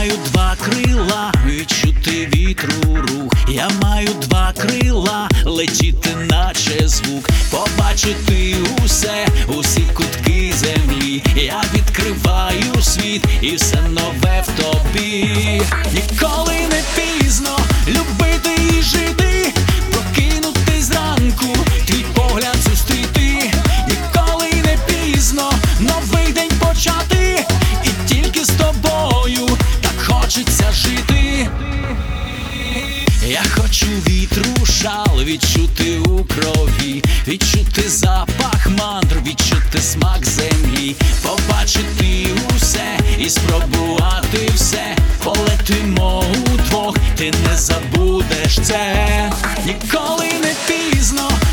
маю два крила, відчути вітру рух. Я маю два крила, летіти наче звук, побачити усе, усі кутки землі. Я відкриваю світ і все нове в тобі. Ніколи не пізно любити і жити, прокинутись зранку, твій погляд зустріти. Ніколи не пізно новий день почати, і тільки з тобою так хочеться жити. Я хочу вітру шал відчути у крові, відчути запах мандр, відчути смак землі, побачити усе і спробувати все. Полетимо удвох, ти не забудеш це. Ніколи не пізно